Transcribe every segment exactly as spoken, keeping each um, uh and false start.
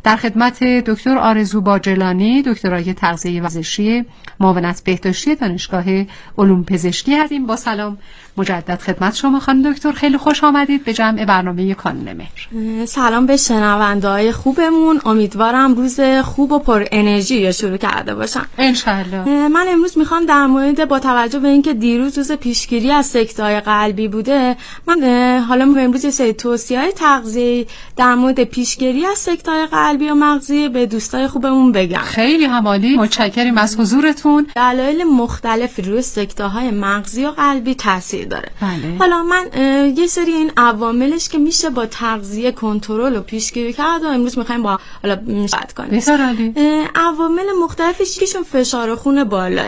در خدمت دکتر آرزو باجلانی، دکترای تغذیه ورزشی، معاونت بهداشتی دانشگاه علوم پزشکی هستیم. با سلام مجدد خدمت شما خانم دکتر، خیلی خوش آمدید به جمع برنامه کانون مهر. سلام به شنونده‌های خوبمون، امیدوارم روز خوب و پر انرژی شروع کرده باشم انشالله. من امروز میخوام در مورد، با توجه به اینکه دیروز روز پیشگیری از سکته‌های قلبی بوده، من حالا امروز یه سری توصیه‌های تغذیه‌ای در مورد پیشگیری از سکته‌های قلبی و مغزی به دوستای خوبمون بگم. خیلی همالی، متشکریم از حضورتون. دلایل مختلفی روی سکته‌های مغزی و قلبی تاثیر داره. بله. حالا من یه سری این عواملش که میشه با تغذیه کنترل و پیشگیری کرد و امروز می‌خوایم با حالا صحبت کنیم. بسیار عالی. عوامل مختلفش یکیشون فشار خون بالاه،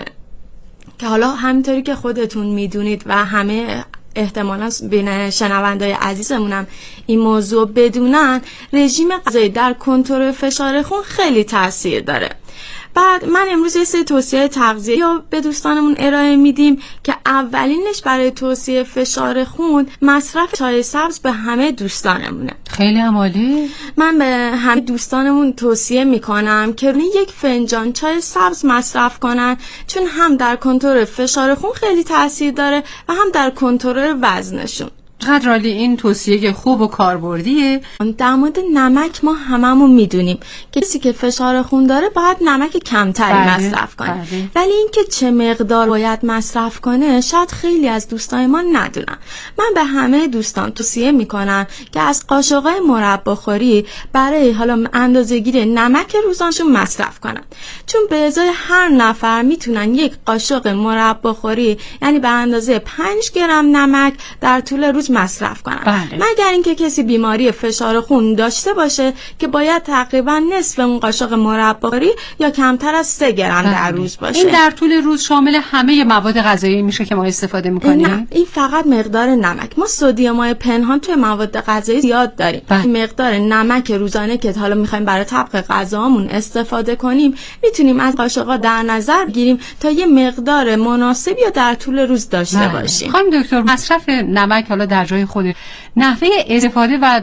که حالا همینطوری که خودتون میدونید و همه احتمالاً بین شنونده‌های عزیزمونم این موضوع بدونن، رژیم غذایی در کنترل فشار خون خیلی تاثیر داره. بعد من امروز یه سری توصیه تغذیه‌ای رو به دوستانمون ارائه میدیم که اولینش برای توصیه فشار خون مصرف چای سبز به همه دوستانمونه. خیلی عالی. من به همه دوستانمون توصیه میکنم که یک فنجان چای سبز مصرف کنن، چون هم در کنترل فشار خون خیلی تاثیر داره و هم در کنترل وزنشون. چقدر عالی، این توصیه خوب و کاربردیه. در مورد نمک ما هممون میدونیم که کسی که فشار خون داره باید نمک کمتری بله، مصرف کنه. بله. ولی اینکه چه مقدار باید مصرف کنه شاید خیلی از دوستان ما ندونن. من به همه دوستان توصیه میکنم که از قاشقای مرباخوری برای حالا اندازه‌گیری نمک روزانشون مصرف کنن، چون به ازای هر نفر میتونن یک قاشق مرباخوری یعنی به اندازه پنج گرم نمک در طول روز مصرف کنن. بله. مگر اینکه کسی بیماری فشار خون داشته باشه که باید تقریبا نصف اون قاشق مرباخوری یا کمتر از سه گرم بله. در روز باشه. این در طول روز شامل همه مواد غذایی میشه که ما استفاده میکنیم؟ نه، این فقط مقدار نمک. ما سدیم‌های پنهان توی مواد غذایی زیاد داریم. بله. مقدار نمک روزانه که حالا میخوایم برای طبق غذامون استفاده کنیم میتونیم از قاشق‌ها در نظر بگیریم تا یه مقدار مناسبی رو در طول روز داشته بله. باشیم. خانم دکتر، مصرف نمک حالا در جای خود، نحوه استفاده و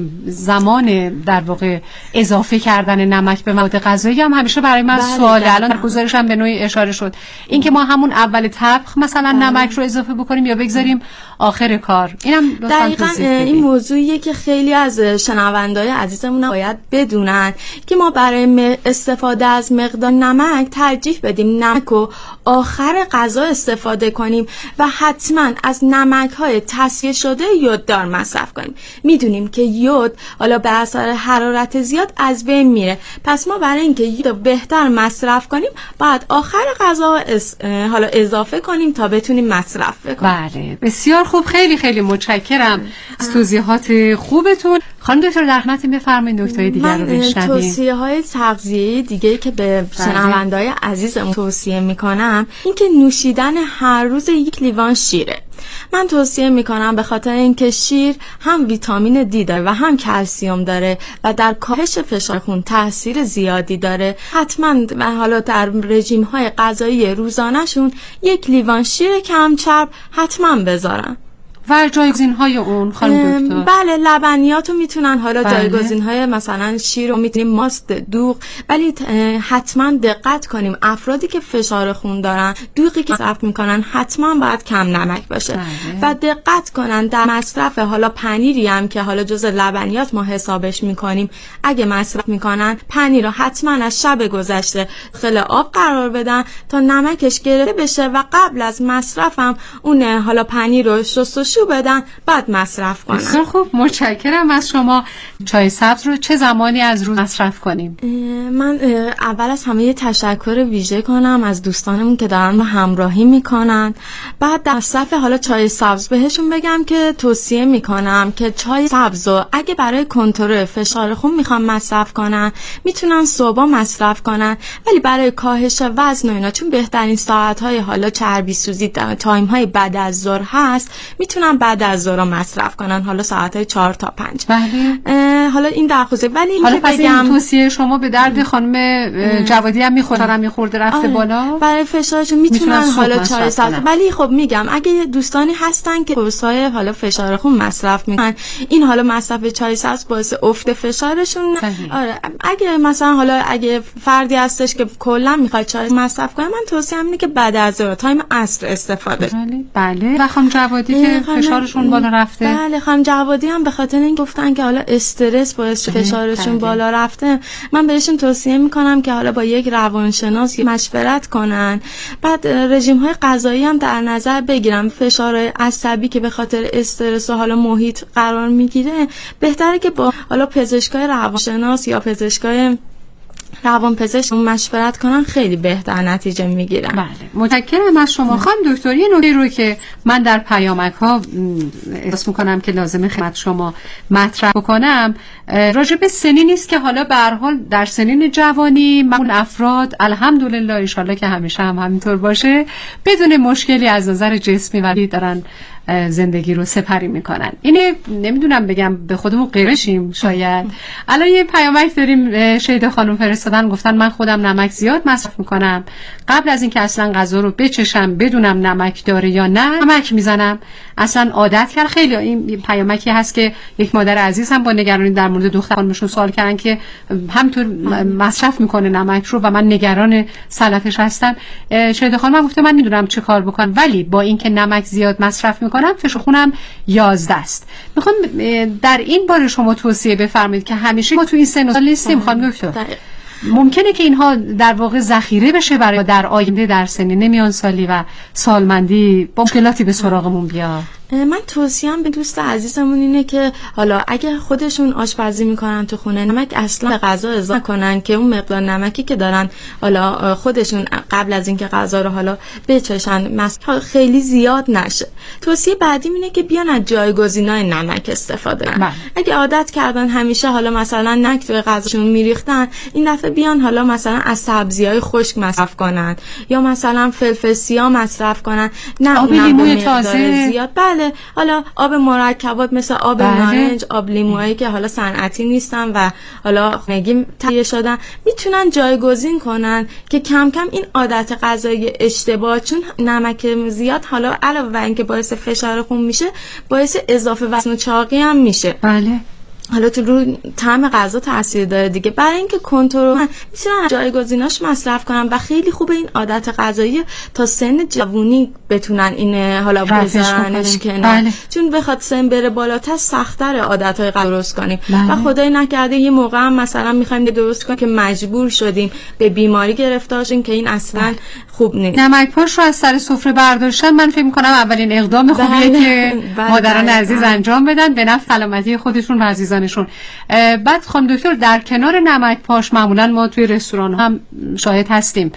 زمان در واقع اضافه کردن نمک به مواد غذایی هم همیشه برای من بله سواله. بله. الان در گزارش هم به نوعی اشاره شد اینکه ما همون اول طبخ مثلا بله. نمک رو اضافه بکنیم یا بگذاریم آخر کار. اینم دقیقاً این موضوعیه که خیلی از شنونده‌های عزیزمون باید بدونن که ما برای استفاده از مقدار نمک ترجیح بدیم نمک رو آخر غذا استفاده کنیم و حتما از نمک‌های تصفیه شده یوددار مصرف کنیم. میدونیم که یود حالا به اثر حرارت زیاد از بین میره، پس ما برای اینکه یود بهتر مصرف کنیم بعد آخر غذا حالا اضافه کنیم تا بتونیم مصرف بکنیم. بله، بسیار خوب. خیلی خیلی متشکرم از توضیحات خوبتون. خانم دکتر در خدمت بفرمایید، نکته دیگر رو بشنویم. توصیه‌های تغذیه‌ای دیگه که به شنونده‌های عزیزم توصیه میکنم این که نوشیدن هر روز یک لیوان شیره. من توصیه میکنم به خاطر اینکه شیر هم ویتامین دی داره و هم کلسیم داره و در کاهش فشار خون تاثیر زیادی داره. حتما و حالا در رژیم های غذایی روزانه‌شون یک لیوان شیر کم چرب حتما بذارن. و جایگزین‌های اون خانم دکتر؟ بله، لبنیات رو میتونن حالا بله. جایگزین‌های مثلا شیر رو میتونیم ماست دوغ، ولی حتما دقت کنیم افرادی که فشار خون دارن دوغی که مصرف میکنن حتما باید کم نمک باشه. بله. و دقت کنن در مصرف حالا پنیری هم که حالا جز لبنیات ما حسابش میکنیم، اگه مصرف میکنن پنیر رو حتما از شب گذشته داخل آب قرار بدن تا نمکش گرفته بشه و قبل از مصرف هم اون حالا پنیر رو شستشو بدن بعد مصرف کنن. بسیار خوب، متشکرم از شما. چای سبز رو چه زمانی از روز مصرف کنیم؟ من اول از همه یه تشکر ویژه کنم از دوستانمون که دارن ما همراهی میکنن. بعد در مصرف حالا چای سبز بهشون بگم که توصیه میکنم که چای سبز رو اگه برای کنترل فشار خون میخوان مصرف کنن میتونن صبح مصرف کنن، ولی برای کاهش وزن و اینا چون بهترین ساعت‌های حالا چربی سوزی تایم های بعد از ظهر هست میتونن میتونن بعد از ظهر مصرف کنن، حالا ساعت چهار تا پنج. بله. حالا این در خصوص، ولی حالا پس این توصیه شما به درد خانم جوادی هم میخوره، هم میخورده رفته آره. بالا برای فشارشون میتونن حالا چهار ساعت، ولی خب میگم اگه دوستانی هستن که قرصای حالا فشار خون مصرف میکنن، این حالا مصرف چهار ساعت باعث افت فشارشون. آره اگه مثلا حالا اگه فردی هستش که کلا میخواد چای مصرف کنه، من توصیه‌ام اینه که بعد از ظهر تایم عصر استفاده. بله بله. و خانم جوادی که فشارشون بالا رفته، بله خانم جوادی هم به خاطر این گفتن که حالا استرس باعث فشارشون بالا رفته، من بهشون توصیه میکنم که حالا با یک روانشناس مشورت کنن، بعد رژیم‌های غذایی هم در نظر بگیرن. فشار عصبی که به خاطر استرس و حالا محیط قرار میگیره، بهتره که با حالا پزشکای روانشناس یا پزشکای روان پزشک مشورت کنن، خیلی بهتر نتیجه میگیرن. بله متشکرم از شما خانم دکتر. یه نکته رو که من در پیامک ها احساس میکنم که لازمه خدمت شما مطرح بکنم، راجع به سنی نیست که حالا به هر حال در سنین جوانی معمول افراد الحمدلله ان شاءالله که همیشه هم همینطور باشه، بدون مشکلی از نظر جسمی ولی دارن زندگی رو سپری میکنن. اینه نمیدونم بگم به خودمون قرشیم شاید. الان یه پیامک داریم شهید خانم فرستادن، گفتن من خودم نمک زیاد مصرف میکنم، قبل از اینکه اصلا غذا رو بچشم بدونم نمک داره یا نه نمک میزنم، اصلا عادت کرد. خیلی این پیامکی هست که یک مادر عزیز هم با نگرانی در مورد دختر خانمشون سوال کردن که همینطور مصرف میکنه نمک رو و من نگران سلطش هستم. شهید خانم گفته من میدونم چه کار بکنم، ولی با اینکه نمک زیاد مصرف میکنم فشار خونم یازده است. میخوام در این باره شما توصیه بفرمایید که همیشه ما تو این سن و سال نیستیم خانم دکتر، ممکنه که اینها در واقع ذخیره بشه برای در آینده در سنین میان سالی و سالمندی با مشکلاتی به سراغمون بیاد. من توصیه‌ام به دوست عزیزمون اینه که حالا اگه خودشون آشپزی میکنن تو خونه، نمک اصلا به غذا اضافه کنن که اون مقدار نمکی که دارن حالا خودشون قبل از اینکه غذا رو حالا بچشن مثلا خیلی زیاد نشه. توصیه بعدیم اینه که بیان از جایگزینای نمک استفاده کنن. اگه عادت کردن همیشه حالا مثلا نمک توی غذاشون میریختن، این دفعه بیان حالا مثلا از سبزی‌های خشک مصرف کنن یا مثلا فلفل سیاه مصرف کنن، نه آب لیموی تازه زیاد. بله حالا آب مرکبات مثل آب بله. نارنج، آب لیمویی که حالا صنعتی نیستن و حالا خونگی تهیه شدن، میتونن جایگزین کنن که کم کم این عادت غذایی اشتباه، چون نمک زیاد حالا علاوه بر اینکه باعث فشار خون میشه، باعث اضافه وزن و چاقی هم میشه. بله حالا تو رو طعم غذا تاثیر داره دیگه. برای اینکه کنترل میتونن جایگزیناش مصرف کنن و خیلی خوبه این عادت غذایی تا سن جوونی بتونن این حالا بذارنش کنن. بله. چون بخواد سن بره بالاتر سخت‌تر عادت‌های غذا درست کنیم. بله. و خدای نکرده یه موقع هم مثلا می‌خوایم درست کنیم که مجبور شدیم به بیماری گرفتار شیم که این اصلا بله. خوب نیست. نمک پاش رو از سر سفره برداشتن من فکر می‌کنم اولین اقدام خوبیه بله. که بله. مادران بله. عزیز انجام بدن به نفع سلامتی خودشون و عزیزان نشون. بعد خانم دکتر در کنار نمک پاش معمولا ما توی رستوران هم شاهد هستیم،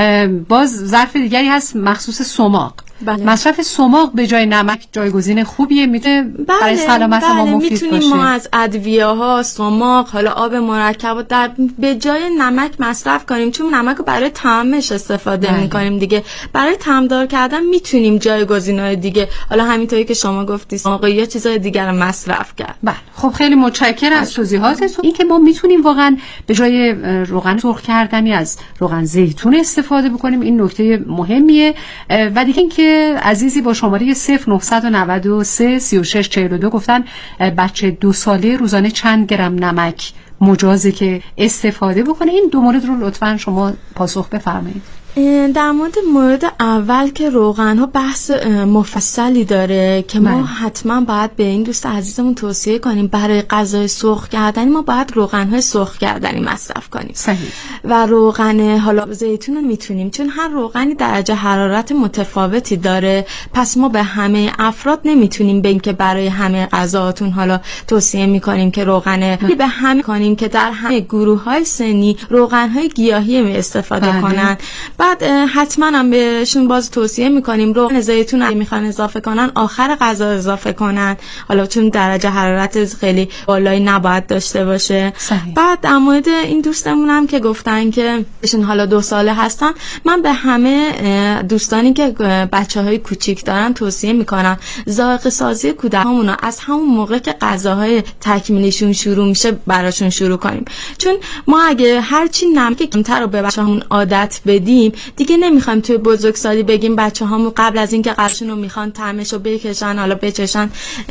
باز ظرف دیگری هست مخصوص سماق. بله. مصرف سماق به جای نمک جایگزین خوبیه، میتونه بله. برای سلامت بله. ما مفید باشه. میتونیم ما از ادویه‌ها سماق حالا آب مرکب در به جای نمک مصرف کنیم، چون نمک رو برای طعمش استفاده بله. میکنیم دیگه. برای طعمدار کردن میتونیم جایگزین‌های دیگه حالا همینطوری که شما گفتی سماق یا چیزای دیگر رو مصرف کرد. بله خب خیلی متشکرم از توضیحاتتون. این که ما میتونیم واقعا به جای روغن سرخ کردنی از روغن زیتون استفاده بکنیم، این نکته مهمیه. و دیگه اینکه عزیزی با شماره صفر نه نه سه سی و شش چهل و دو گفتن بچه دو ساله روزانه چند گرم نمک مجازه که استفاده بکنه. این دو مورد رو لطفاً شما پاسخ بفرمایید. در مورد مورد اول که روغن ها بحث مفصلی داره که ما حتما باید به این دوست عزیزمون توصیه کنیم برای غذای سرخ کردنی ما باید روغن های سرخ کردنی مصرف کنیم. صحیح. و روغن حالا زیتون رو میتونیم، چون هر روغنی درجه حرارت متفاوتی داره، پس ما به همه افراد نمیتونیم به این که برای همه غذاهاتون حالا توصیه میکنیم که روغن به همه کنیم که در همه گروه های سنی روغن های گیاهی استفاده بله. کنن. بعد حتما هم بهشون باز توصیه میکنیم روغن زیتون اگه میخوان اضافه کنن آخر غذا اضافه کنن، حالا چون درجه حرارت خیلی بالایی نباید داشته باشه. صحیح. بعد در مورد این دوستمونم که گفتن که ایشون حالا دو ساله هستن، من به همه دوستانی که بچه‌های کوچیک دارن توصیه میکنم ذائقه سازی کودکامون رو از همون موقع که غذاهای تکمیلیشون شروع میشه براشون شروع کنیم، چون ما اگه هرچی نمک کمتر رو به بچه‌هامون عادت بدیم دیگه نمیخوایم توی بزرگسالی بگیم بچه‌هامون قبل از اینکه غذاشون رو میخوان طعمش رو بکشن حالا بچشن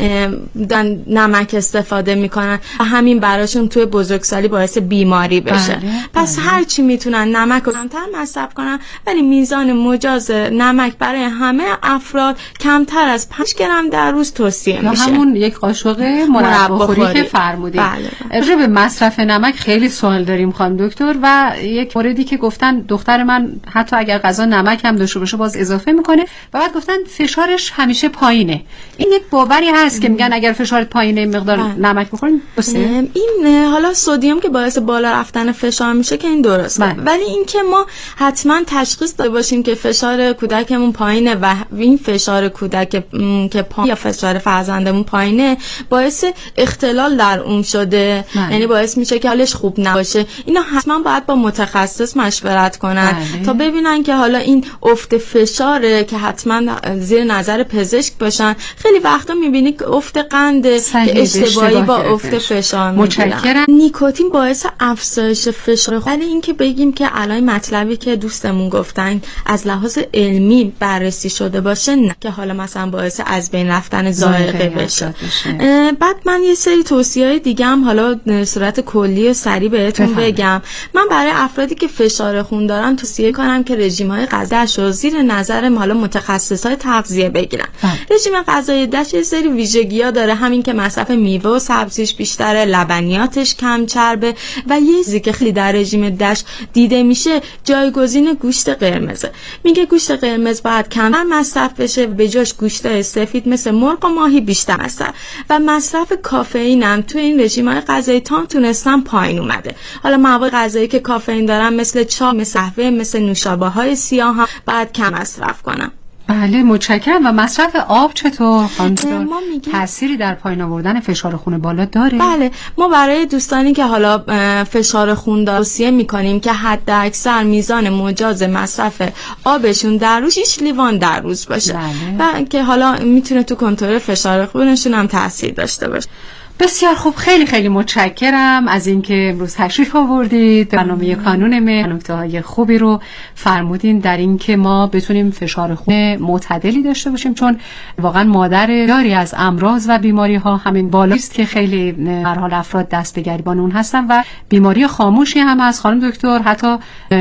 نمک استفاده میکنن و همین براشون توی بزرگسالی باعث بیماری بشه. بله، پس بله. هرچی میتونن نمک رو کمتر مصرف کنن، ولی میزان مجاز نمک برای همه افراد کمتر از پنج گرم در روز توصیه میشه. همون یک قاشق مربا خوری که فرمودید. بله بله. به مصرف نمک خیلی سوال داریم خانم دکتر، و یک موردی که گفتن دختر من حتی اگر غذا نمک هم داشته باشه باز اضافه میکنه، و بعد گفتن فشارش همیشه پایینه. این یک باوری هست که میگن اگر فشارت پایینه مقدار بله. نمک بخورین درسته؟ این حالا سدیم که باعث بالا رفتن فشار میشه که این درسته، بله. ولی این که ما حتما تشخیص داده باشیم که فشار کودکمون پایینه و این فشار کودک که پایین یا فشار فرزندمون پایینه باعث اختلال در اون شده، بله. یعنی باعث میشه که حالش خوب نباشه، اینا حتما باید با متخصص مشورت کنن، بله. تا ببینن که حالا این افت فشاره که حتما زیر نظر پزشک باشن. خیلی وقتا میبینی که افت قند که اشتباهی با افت فشار میگیرن. نیکوتین باعث افزایش فشار، ولی اینکه بگیم که الان مطلبی که دوستمون گفتن از لحاظ علمی بررسی شده باشه، نه که حالا مثلا باعث از بین رفتن ذائقه بشه. بعد من یه سری توصیه‌های دیگه هم حالا صورت کلی و سریع بهتون بگم. من برای افرادی که فشار خون دارن توصیه کنم که رژیم‌های غذایشو زیر نظر حالا متخصصای تغذیه بگیرن. رژیم غذایی دش یه سری ویژگی‌ها داره، همین که مصرف میوه و سبزیش بیشتره، لبنیاتش کم چربه، و یه چیزی که خیلی در رژیم دش دیده میشه جایگزین گوشت قرمزه. میگه گوشت قرمز باید کمتر مصرف بشه، به جاش گوشت سفید مثل مرغ و ماهی بیشتر مصرف، و مصرف کافئین هم تو این رژیم‌های غذایی تا تونستن پایین اومده. حالا مواد غذایی که کافئین دارن مثل چای، مثل قهوه، مثل نوشابه‌های سیاه هم باید کم مصرف کنن. بله متشکرم. و مصرف آب چطور خانم دکتر تأثیری در پایین آوردن فشار خون بالا داره؟ بله، ما برای دوستانی که حالا فشار خون دارن توصیه میکنیم که حد اکثر میزان مجاز مصرف آبشون در روز شش لیوان در روز باشه، بله. و که حالا میتونه تو کنترل فشار خونشون هم تاثیر داشته باشه. بسیار خوب، خیلی خیلی متشکرم از اینکه امروز تشریف آوردید. برنامه کانون من نکته‌های خوبی رو فرمودین در اینکه ما بتونیم فشار خون معتدلی داشته باشیم، چون واقعا مادر داری از امراض و بیماری ها همین بالاست که خیلی به هر حال افراد دست به گریبان اون هستن، و بیماری خاموشی هم از خانم دکتر. حتی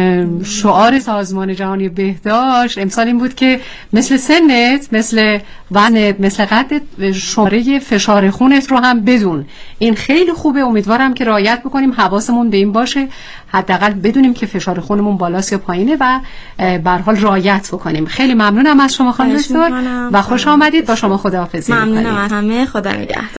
شعار سازمان جهانی بهداشت امسال این بود که مثل سنت، مثل وزنت، مثل قدت شماره فشار خونت رو هم بدون. این خیلی خوبه، امیدوارم که رعایت بکنیم، حواسمون به این باشه، حداقل بدونیم که فشار خونمون بالاست یا پایینه و به هر حال رعایت بکنیم. خیلی ممنونم از شما خانم دکتر و خوش آمدید. با شما خداحافظی. ممنونم از همه، خدا نگهدار.